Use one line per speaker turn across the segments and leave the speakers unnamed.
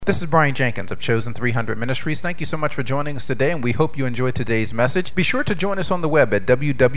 This is Brian Jenkins of Chosen 300 Ministries. Thank you so much for joining us today, and we hope you enjoyed today's message. Be sure to join us on the web at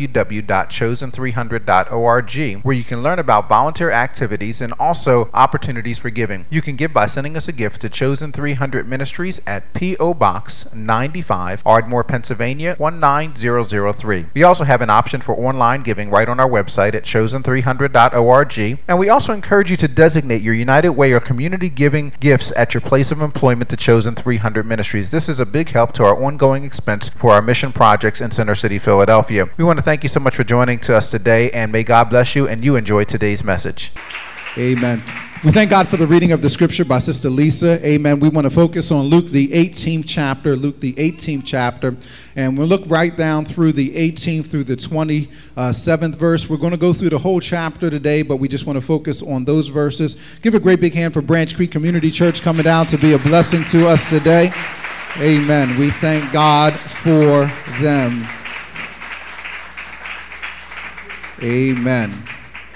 www.chosen300.org, where you can learn about volunteer activities and also opportunities for giving. You can give by sending us a gift to Chosen 300 Ministries at P.O. Box 95, Ardmore, Pennsylvania 19003. We also have an option for online giving right on our website at chosen300.org, and we also encourage you to designate your United Way or community giving gifts at your place of employment to Chosen 300 Ministries. This is a big help to our ongoing expense for our mission projects in Center City, Philadelphia. We want to thank you so much for joining us today, and may God bless you and you enjoy today's message.
Amen. We thank God for the reading of the scripture by Sister Lisa. Amen. We want to focus on Luke, the 18th chapter. And we'll look right down through the 18th through the 27th verse. We're going to go through the whole chapter today, but we just want to focus on those verses. Give a great big hand for Branch Creek Community Church coming down to be a blessing to us today. Amen. We thank God for them. Amen.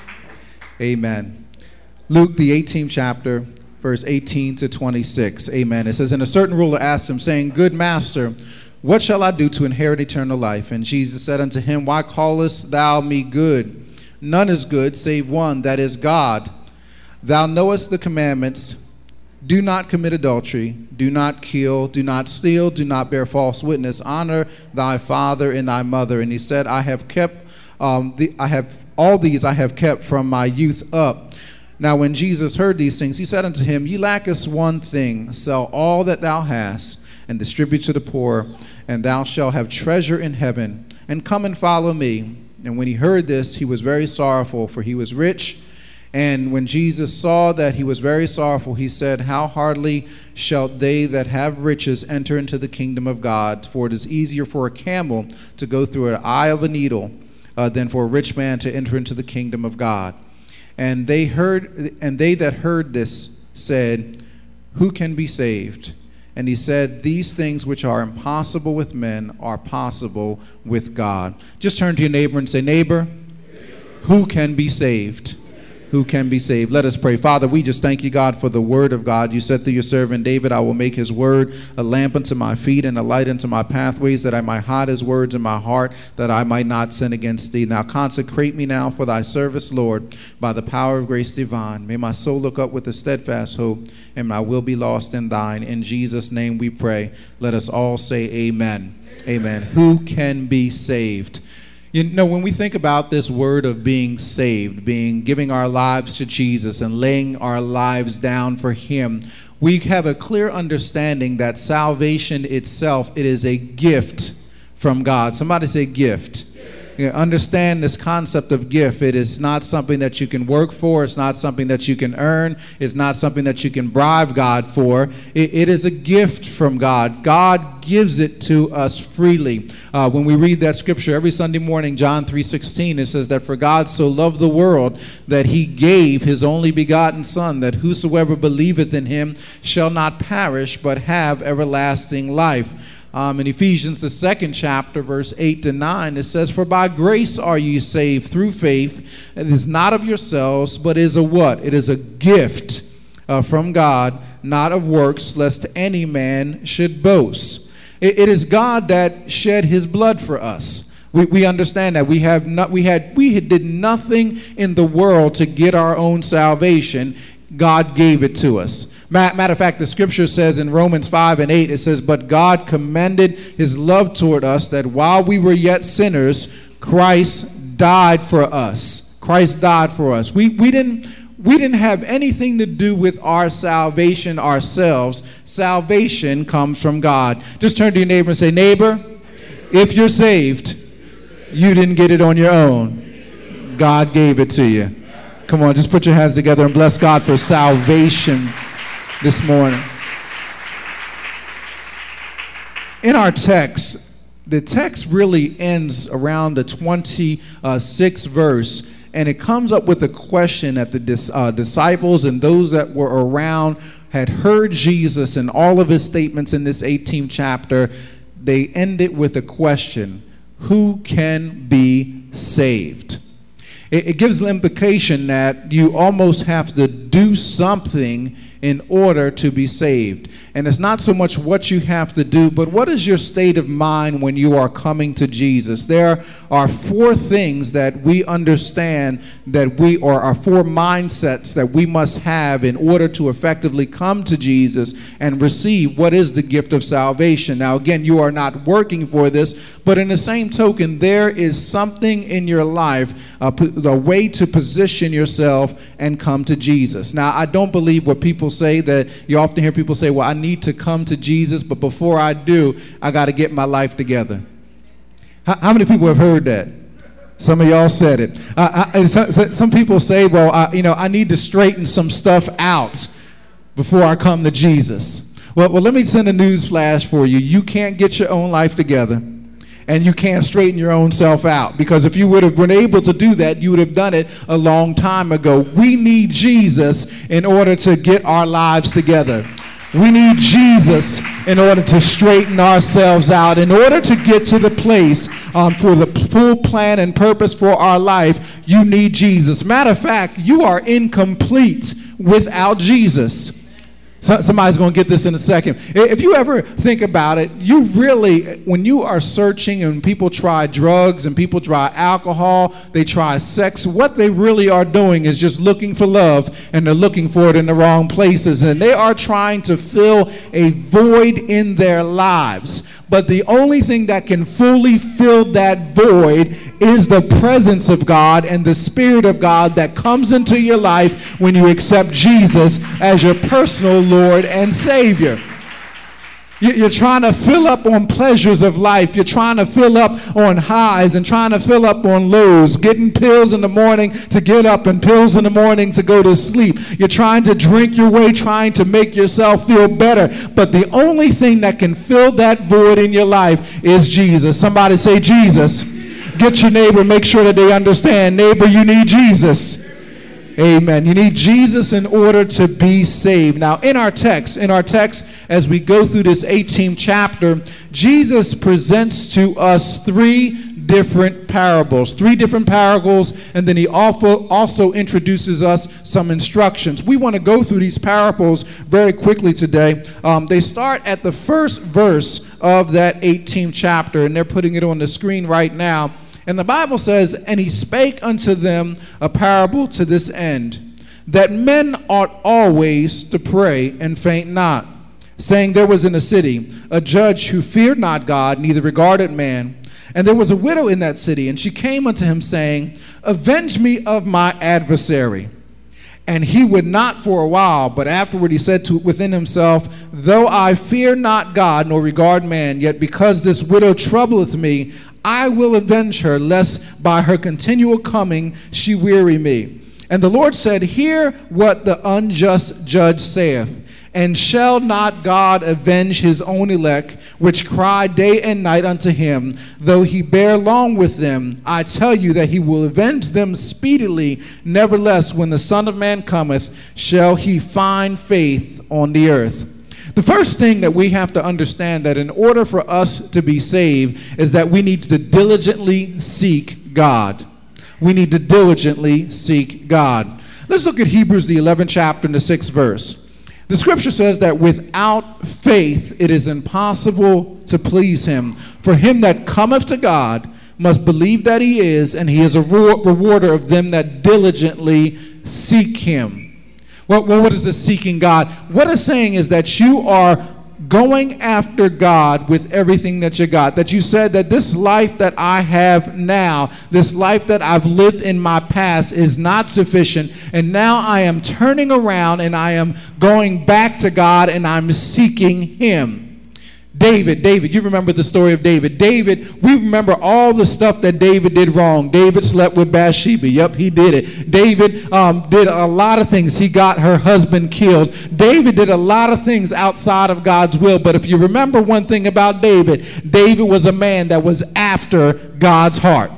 Amen. Luke, the 18th chapter, verse 18 to 26. Amen. It says, "And a certain ruler asked him, saying, Good master, what shall I do to inherit eternal life? And Jesus said unto him, Why callest thou me good? None is good, save one, that is God. Thou knowest the commandments. Do not commit adultery, do not kill, do not steal, do not bear false witness, honor thy father and thy mother. And he said, I have kept all these I have kept from my youth up. Now when Jesus heard these things, he said unto him, Ye lackest one thing, sell all that thou hast, and distribute to the poor, and thou shalt have treasure in heaven, and come and follow me. And when he heard this, he was very sorrowful, for he was rich. And when Jesus saw that he was very sorrowful, he said, How hardly shall they that have riches enter into the kingdom of God? For it is easier for a camel to go through an eye of a needle than for a rich man to enter into the kingdom of God. And they that heard this said, Who can be saved? And he said, These things which are impossible with men are possible with God. Just turn to your neighbor and say, Neighbor, who can be saved? Who can be saved? Let us pray. Father, we just thank you, God, for the word of God. You said through your servant David, I will make his word a lamp unto my feet and a light unto my pathways, that I might hide his words in my heart, that I might not sin against thee. Now consecrate me now for thy service, Lord, by the power of grace divine. May my soul look up with a steadfast hope, and my will be lost in thine. In Jesus' name we pray. Let us all say amen. Amen. Who can be saved? You know, when we think about this word of being saved, giving our lives to Jesus and laying our lives down for him, we have a clear understanding that salvation itself, it is a gift from God. Somebody say gift. You understand this concept of gift. It is not something that you can work for. It's not something that you can earn. It's not something that you can bribe God for. It is a gift from God. God gives it to us freely. When we read that scripture every Sunday morning, John 3:16, it says that for God so loved the world that he gave his only begotten Son, that whosoever believeth in him shall not perish but have everlasting life. In Ephesians, the 2nd chapter, verse 8 to 9, it says, For by grace are ye saved through faith. It is not of yourselves, but is a what? It is a gift from God, not of works, lest any man should boast. It is God that shed his blood for us. We understand that we did nothing in the world to get our own salvation. God gave it to us. Matter of fact, the scripture says in Romans 5:8, it says, But God commended his love toward us, that while we were yet sinners, Christ died for us. Christ died for us. We didn't have anything to do with our salvation ourselves. Salvation comes from God. Just turn to your neighbor and say, Neighbor, if you're saved, you didn't get it on your own. God gave it to you. Come on, just put your hands together and bless God for salvation this morning. In our text, the text really ends around the 26th verse, and it comes up with a question that the disciples and those that were around had heard Jesus and all of his statements in this 18th chapter. They ended with a question: who can be saved? It gives the implication that you almost have to do something in order to be saved. And it's not so much what you have to do, but what is your state of mind when you are coming to Jesus? There are four things that we understand or are four mindsets that we must have in order to effectively come to Jesus and receive what is the gift of salvation. Now, again, you are not working for this, but in the same token, there is something in your life, the way to position yourself and come to Jesus. Now, I don't believe what people say, that you often hear people say, well, I need to come to Jesus, but before I do, I got to get my life together. How many people have heard that? Some of y'all said it. Some people say, well, I need to straighten some stuff out before I come to Jesus. Well, let me send a news flash for you. You can't get your own life together, and you can't straighten your own self out, because if you would have been able to do that, you would have done it a long time ago. We need Jesus in order to get our lives together. We need Jesus in order to straighten ourselves out, in order to get to the place for the full plan and purpose for our life. You need Jesus. Matter of fact, you are incomplete without Jesus. Somebody's going to get this in a second. If you ever think about it, you really, when you are searching and people try drugs and people try alcohol, they try sex, what they really are doing is just looking for love, and they're looking for it in the wrong places. And they are trying to fill a void in their lives. But the only thing that can fully fill that void is the presence of God and the Spirit of God that comes into your life when you accept Jesus as your personal Lord and Savior. You're trying to fill up on pleasures of life. You're trying to fill up on highs and trying to fill up on lows, getting pills in the morning to get up and pills in the morning to go to sleep. You're trying to drink your way, trying to make yourself feel better. But the only thing that can fill that void in your life is Jesus. Somebody say Jesus. Get your neighbor, make sure that they understand. Neighbor, you need Jesus. Amen. You need Jesus in order to be saved. Now, in our text, as we go through this 18th chapter, Jesus presents to us three different parables, and then he also introduces us some instructions. We want to go through these parables very quickly today. They start at the first verse of that 18th chapter, and they're putting it on the screen right now. And the Bible says, "And he spake unto them a parable to this end, that men ought always to pray and faint not, saying, there was in a city a judge who feared not God, neither regarded man. And there was a widow in that city, and she came unto him, saying, Avenge me of my adversary. And he would not for a while, but afterward he said within himself, Though I fear not God, nor regard man, yet because this widow troubleth me, I will avenge her, lest by her continual coming she weary me. And the Lord said, Hear what the unjust judge saith. And shall not God avenge his own elect, which cry day and night unto him, though he bear long with them? I tell you that he will avenge them speedily. Nevertheless, when the Son of Man cometh, shall he find faith on the earth? The first thing that we have to understand, that in order for us to be saved, is that we need to diligently seek God. We need to diligently seek God. Let's look at Hebrews, the 11th chapter and the 6th verse. The scripture says that without faith it is impossible to please him. For him that cometh to God must believe that he is, and he is a rewarder of them that diligently seek him. Well, what is this seeking God? What it's saying is that you are going after God with everything that you got. That you said that this life that I have now, this life that I've lived in my past is not sufficient. And now I am turning around and I am going back to God and I'm seeking him. David, you remember the story of David. We remember all the stuff that David did wrong. David slept with Bathsheba. Yep, he did it. David did a lot of things. He got her husband killed. David did a lot of things outside of God's will. But if you remember one thing about David was a man that was after God's heart.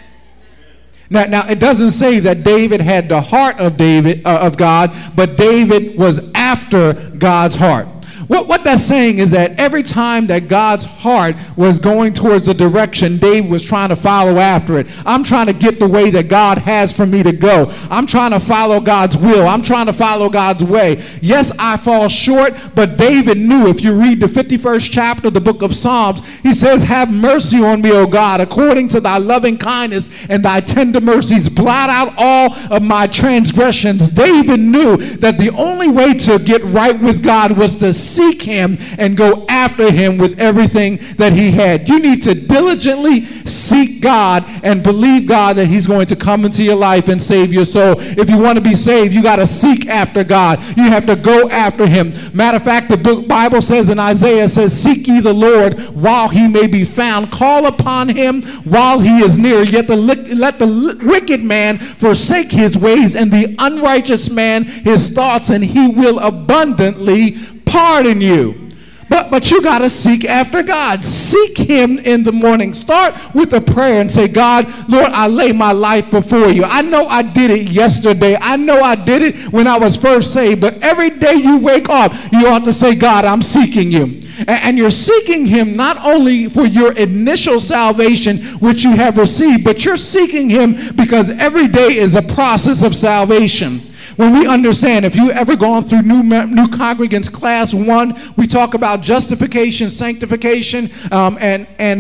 Now it doesn't say that David had the heart of God, but David was after God's heart. What that's saying is that every time that God's heart was going towards a direction, David was trying to follow after it. I'm trying to get the way that God has for me to go. I'm trying to follow God's will. I'm trying to follow God's way. Yes, I fall short, but David knew, if you read the 51st chapter of the book of Psalms, he says, have mercy on me, O God, according to thy loving kindness and thy tender mercies. Blot out all of my transgressions. David knew that the only way to get right with God was to seek him and go after him with everything that he had. You need to diligently seek God and believe God that he's going to come into your life and save your soul. If you want to be saved, you got to seek after God. You have to go after him. Matter of fact, the Bible says in Isaiah, says, seek ye the Lord while he may be found. Call upon him while he is near. Yet let the wicked man forsake his ways, and the unrighteous man his thoughts, and he will abundantly pardon you. But you got to seek after God. Seek him in the morning. Start with a prayer and say, God, Lord, I lay my life before you. I know I did it yesterday. I know I did it when I was first saved. But every day you wake up, you ought to say, God, I'm seeking you. And you're seeking him not only for your initial salvation, which you have received, but you're seeking him because every day is a process of salvation. When we understand, if you ever gone through New Congregants Class 1, we talk about justification, sanctification, and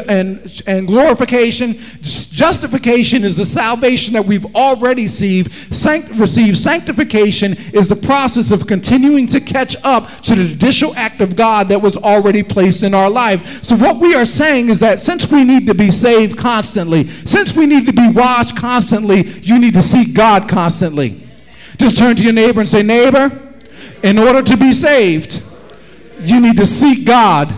glorification. Justification is the salvation that we've already received. Sanctification is the process of continuing to catch up to the judicial act of God that was already placed in our life. So what we are saying is that since we need to be saved constantly, since we need to be washed constantly, you need to seek God constantly. Just turn to your neighbor and say, neighbor, in order to be saved, you need to seek God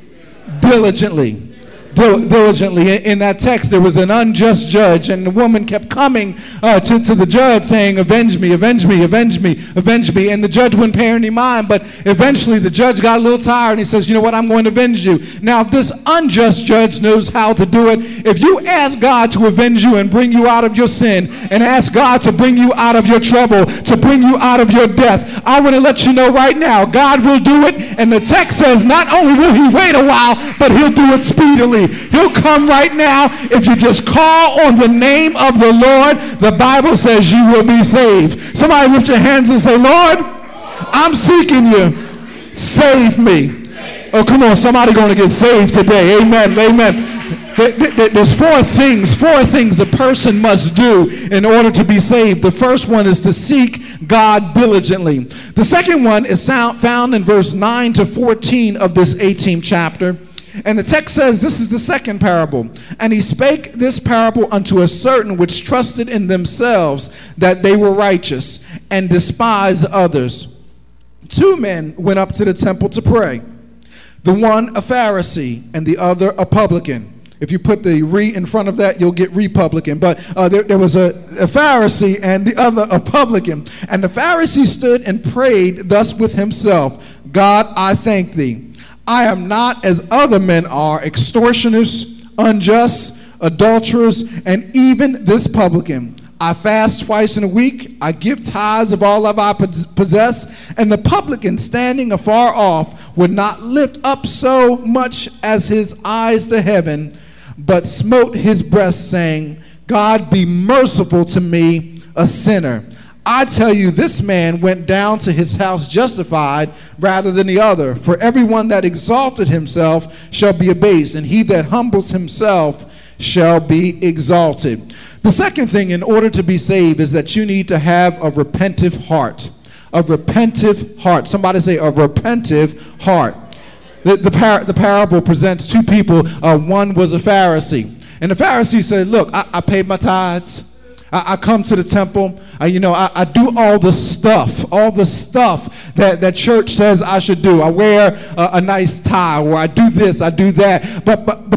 diligently. Diligently. In that text, there was an unjust judge, and the woman kept coming to the judge saying, avenge me, avenge me, avenge me, avenge me. And the judge wouldn't pay any mind, but eventually the judge got a little tired, and he says, you know what, I'm going to avenge you. Now, if this unjust judge knows how to do it, if you ask God to avenge you and bring you out of your sin, and ask God to bring you out of your trouble, to bring you out of your death, I want to let you know right now, God will do it. And the text says, not only will he wait a while, but he'll do it speedily. He'll come right now. If you just call on the name of the Lord, the Bible says you will be saved. Somebody lift your hands and say, Lord, I'm seeking you. Save me. Oh, come on. Somebody going to get saved today. Amen. Amen. There's four things a person must do in order to be saved. The first one is to seek God diligently. The second one is found in verse 9 to 14 of this 18th chapter. And the text says, this is the second parable. And he spake this parable unto a certain which trusted in themselves that they were righteous, and despised others. Two men went up to the temple to pray, the one a Pharisee, and the other a publican. If you put the re in front of that, you'll get Republican. But there was a Pharisee and the other a publican. And the Pharisee stood and prayed thus with himself, God, I thank thee. I am not as other men are, extortioners, unjust, adulterers, and even this publican. I fast twice in a week. I give tithes of all that I possess. And the publican, standing afar off, would not lift up so much as his eyes to heaven, but smote his breast, saying, God, be merciful to me, a sinner. I tell you, this man went down to his house justified rather than the other. For everyone that exalted himself shall be abased, and he that humbles himself shall be exalted. The second thing in order to be saved is that you need to have a repentive heart. A repentive heart. Somebody say a repentive heart. The parable presents two people. One was a Pharisee. And the Pharisee said, look, I paid my tithes. I come to the temple. I do all the stuff that church says I should do. I wear a nice tie, or I do this, I do that. But the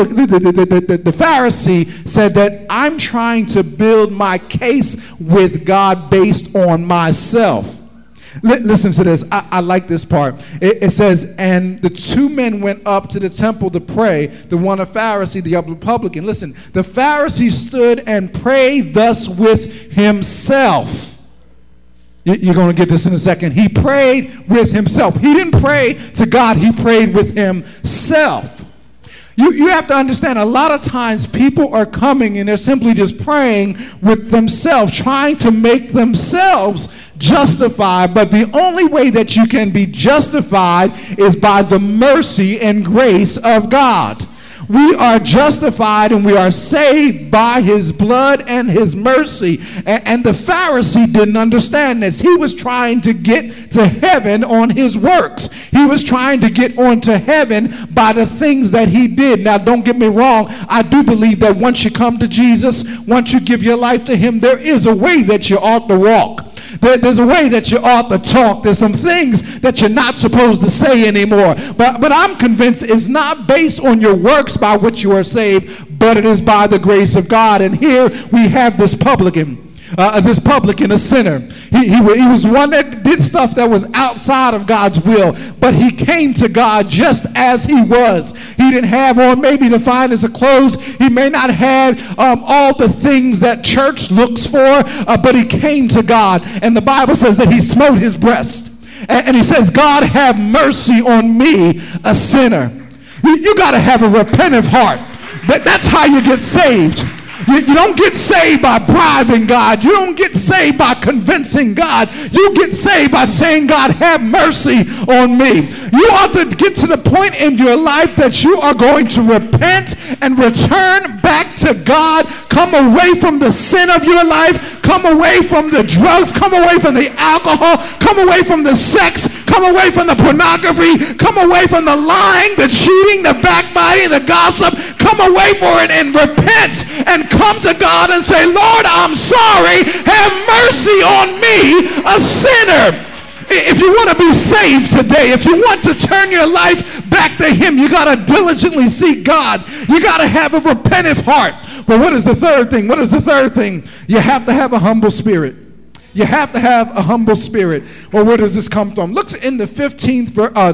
Pharisee said that I'm trying to build my case with God based on myself. Listen to this. I like this part. It says, and the two men went up to the temple to pray, the one a Pharisee, the other publican. Listen, the Pharisee stood and prayed thus with himself. You're going to get this in a second. He prayed with himself. He didn't pray to God. He prayed with himself. You have to understand, a lot of times people are coming and they're simply just praying with themselves, trying to make themselves justified. But the only way that you can be justified is by the mercy and grace of God. We are justified and we are saved by his blood and his mercy. And the Pharisee didn't understand this. He was trying to get to heaven on his works. He was trying to get onto heaven by the things that he did. Now, don't get me wrong. I do believe that once you come to Jesus, once you give your life to him, there is a way that you ought to walk. There's a way that you ought to talk. There's some things that you're not supposed to say anymore. But I'm convinced it's not based on your works by which you are saved, but it is by the grace of God. And here we have this publican, a sinner. He was one that did stuff that was outside of God's will, but he came to God just as he was. He didn't have on maybe the finest of clothes. He may not have all the things that church looks for, but he came to God. And the Bible says that he smote his breast. And he says, God, have mercy on me, a sinner. You got to have a repentant heart. That's how you get saved. You don't get saved by bribing God. You don't get saved by convincing God. You get saved by saying, God, have mercy on me. You ought to get to the point in your life that you are going to repent and return back to God. Come away from the sin of your life. Come away from the drugs. Come away from the alcohol. Come away from the sex. Come away from the pornography. Come away from the lying, the cheating, the backbiting, the gossip. Come away for it and repent and come to God and say, Lord, I'm sorry. Have mercy on me, a sinner. If you want to be saved today, if you want to turn your life back to him, you got to diligently seek God. You got to have a repentant heart. But what is the third thing? What is the third thing? You have to have a humble spirit. You have to have a humble spirit. Well, where does this come from? Look in the 15th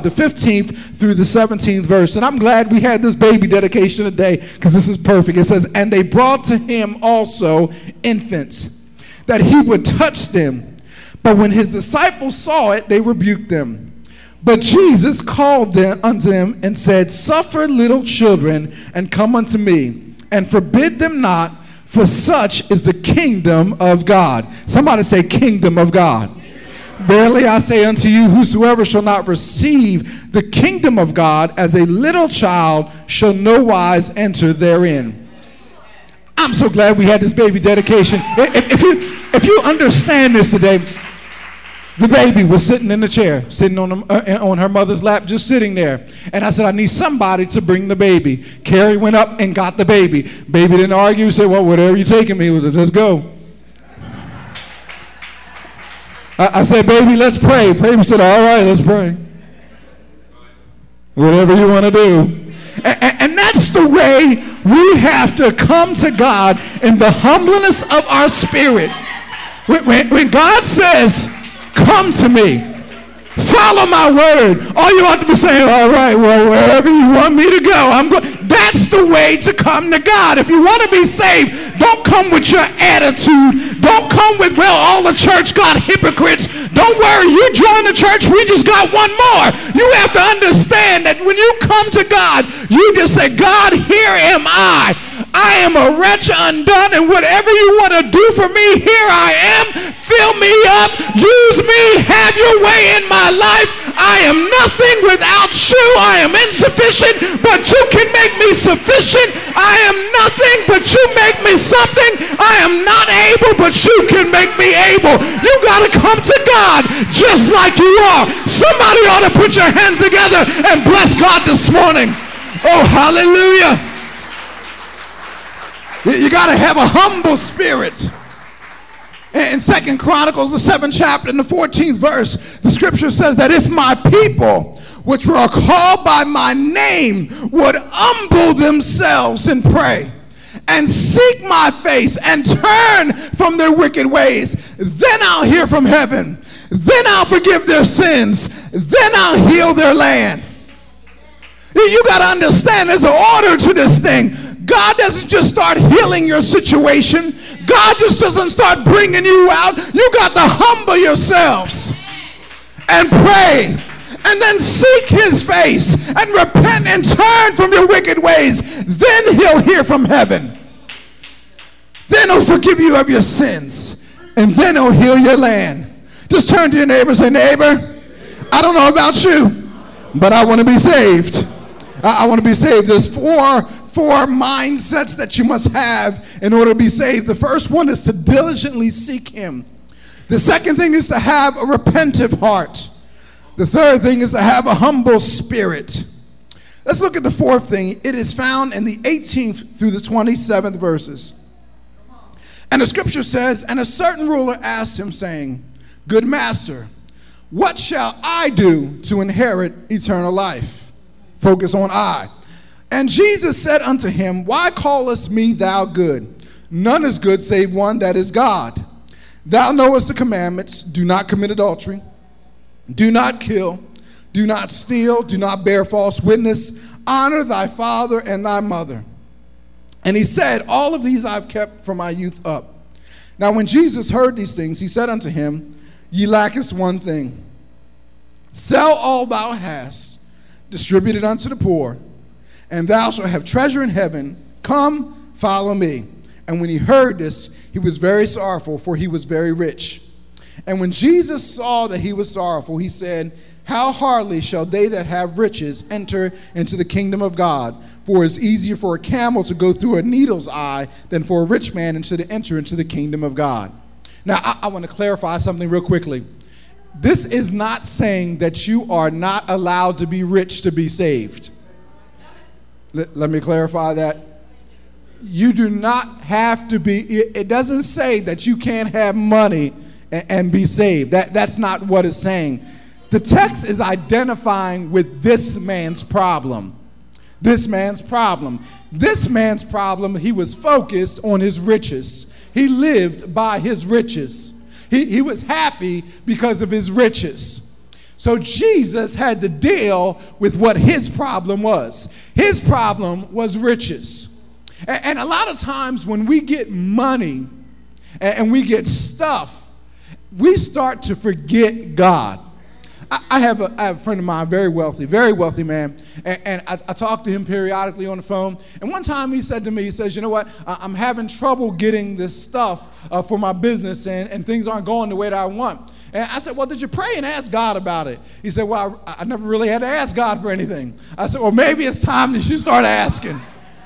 through the 17th verse. And I'm glad we had this baby dedication today because this is perfect. It says, and they brought to him also infants, that he would touch them. But when his disciples saw it, they rebuked them. But Jesus called them unto them and said, suffer little children and come unto me, and forbid them not, for such is the kingdom of God. Somebody say, kingdom of God. Verily I say unto you, whosoever shall not receive the kingdom of God as a little child shall no wise enter therein. I'm so glad we had this baby dedication. If you understand this today, the baby was sitting in the chair, sitting on her mother's lap, just sitting there. And I said, I need somebody to bring the baby. Carrie went up and got the baby. Baby didn't argue, said, well, whatever you're taking me, let's go. I said, baby, let's pray. Baby said, all right, let's pray. Whatever you want to do. And that's the way we have to come to God in the humbleness of our spirit. When God says, come to me, follow my word, all you ought to be saying, all right, well, wherever you want me to go, I'm going. That's the way to come to God. If you want to be saved, don't come with your attitude. Don't come with, well, all the church got hypocrites. Don't worry, you join the church, we just got one more. You have to understand that when you come to God, you just say, God, here am I. I am a wretch undone, and whatever you want to do for me, here I am. Fill me up, use me, have your way in my life. I am nothing without you. I am insufficient, but you can make me sufficient. I am nothing, but you make me something. I am not able, but you can make me able. You got to come to God just like you are. Somebody ought to put your hands together and bless God this morning. Oh, hallelujah. You got to have a humble spirit. In 2 Chronicles, the 7th chapter, in the 14th verse, the scripture says that if my people, which were called by my name, would humble themselves and pray and seek my face and turn from their wicked ways, then I'll hear from heaven. Then I'll forgive their sins. Then I'll heal their land. You got to understand there's an order to this thing. God doesn't just start healing your situation. God just doesn't start bringing you out. You got to humble yourselves and pray, and then seek his face and repent and turn from your wicked ways. Then he'll hear from heaven. Then he'll forgive you of your sins, and then he'll heal your land. Just turn to your neighbor and say, neighbor, I don't know about you, but I want to be saved. I want to be saved. There's four mindsets that you must have in order to be saved. The first one is to diligently seek him. The second thing is to have a repentant heart. The third thing is to have a humble spirit. Let's look at the fourth thing. It is found in the 18th through the 27th verses. And the scripture says, and a certain ruler asked him, saying, Good master, what shall I do to inherit eternal life? Focus on I. And Jesus said unto him, Why callest me thou good? None is good save one, that is God. Thou knowest the commandments: do not commit adultery, do not kill, do not steal, do not bear false witness, honor thy father and thy mother. And he said, All of these I've kept from my youth up. Now when Jesus heard these things, he said unto him, Ye lackest one thing. Sell all thou hast, distribute it unto the poor, and thou shalt have treasure in heaven. Come, follow me. And when he heard this, he was very sorrowful, for he was very rich. And when Jesus saw that he was sorrowful, he said, How hardly shall they that have riches enter into the kingdom of God? For it is easier for a camel to go through a needle's eye than for a rich man to enter into the kingdom of God. Now, I want to clarify something real quickly. This is not saying that you are not allowed to be rich to be saved. Let me clarify that. You do not have to be, it doesn't say that you can't have money and be saved. That's not what it's saying. The text is identifying with this man's problem. This man's problem. This man's problem, he was focused on his riches. He lived by his riches. He was happy because of his riches. So Jesus had to deal with what his problem was. His problem was riches. And a lot of times when we get money and we get stuff, we start to forget God. I have a friend of mine, very wealthy man, and I talk to him periodically on the phone. And one time he said to me, he says, you know what, I'm having trouble getting this stuff for my business, and things aren't going the way that I want. And I said, well, did you pray and ask God about it? He said, well, I never really had to ask God for anything. I said, well, maybe it's time that you start asking.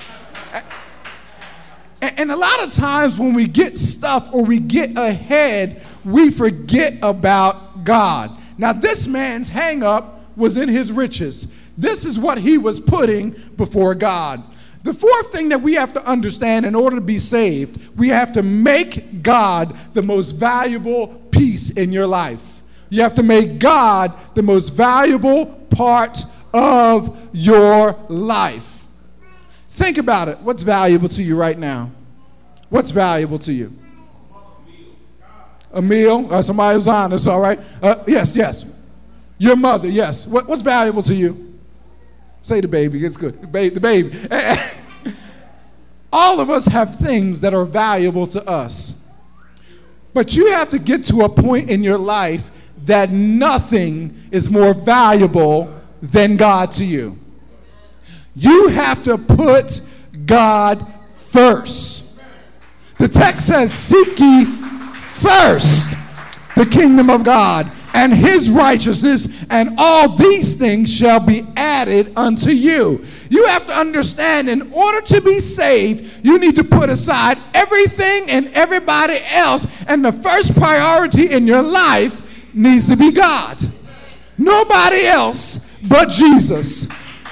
And a lot of times when we get stuff or we get ahead, we forget about God. Now, this man's hang-up was in his riches. This is what he was putting before God. The fourth thing that we have to understand in order to be saved, we have to make God the most valuable piece in your life. You have to make God the most valuable part of your life. Think about it. What's valuable to you right now? What's valuable to you? A meal? Somebody who's honest, all right? Yes. Your mother, yes. What's valuable to you? Say the baby, it's good. The baby. All of us have things that are valuable to us. But you have to get to a point in your life that nothing is more valuable than God to you. You have to put God first. The text says, seek ye first the kingdom of God and his righteousness, and all these things shall be added unto you. You have to understand, in order to be saved, you need to put aside everything and everybody else, and the first priority in your life needs to be God. Nobody else but Jesus.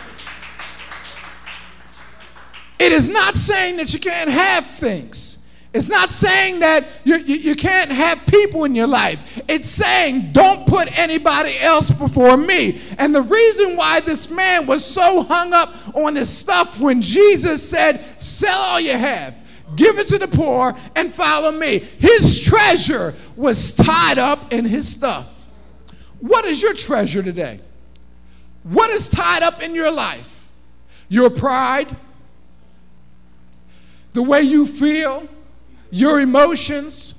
It is not saying that you can't have things. It's not saying that you can't have people in your life. It's saying don't put anybody else before me. And the reason why this man was so hung up on this stuff when Jesus said, sell all you have, give it to the poor, and follow me. His treasure was tied up in his stuff. What is your treasure today? What is tied up in your life? Your pride? The way you feel? your emotions,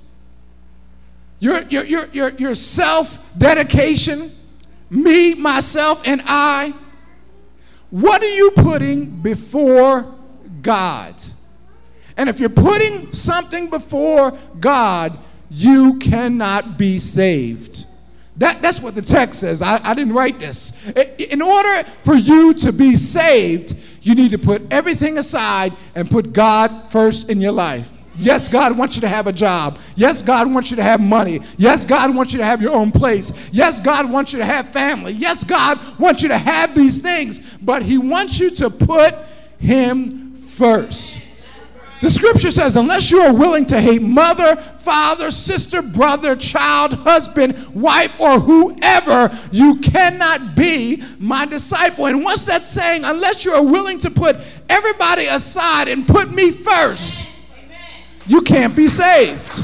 your self-dedication, me, myself, and I. What are you putting before God? And if you're putting something before God, you cannot be saved. That's what the text says. I didn't write this. In order for you to be saved, you need to put everything aside and put God first in your life. Yes, God wants you to have a job. Yes, God wants you to have money. Yes, God wants you to have your own place. Yes, God wants you to have family. Yes, God wants you to have these things, but he wants you to put him first. The scripture says, unless you are willing to hate mother, father, sister, brother, child, husband, wife, or whoever, you cannot be my disciple. And what's that saying? Unless you are willing to put everybody aside and put me first, you can't be saved.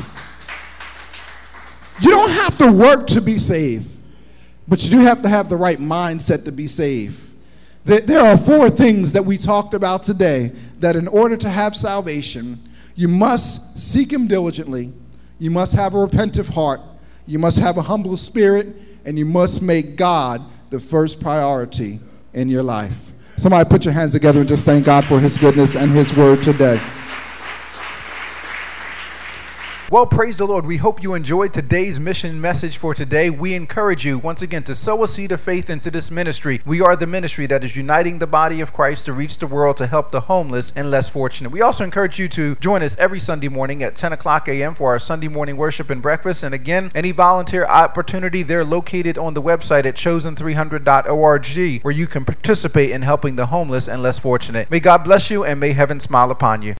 You don't have to work to be saved, but you do have to have the right mindset to be saved. There are 4 things that we talked about today that in order to have salvation, you must seek him diligently, you must have a repentant heart, you must have a humble spirit, and you must make God the first priority in your life. Somebody put your hands together and just thank God for his goodness and his word today.
Well, praise the Lord. We hope you enjoyed today's mission message for today. We encourage you once again to sow a seed of faith into this ministry. We are the ministry that is uniting the body of Christ to reach the world to help the homeless and less fortunate. We also encourage you to join us every Sunday morning at 10 o'clock a.m. for our Sunday morning worship and breakfast. And again, any volunteer opportunity, they're located on the website at chosen300.org, where you can participate in helping the homeless and less fortunate. May God bless you and may heaven smile upon you.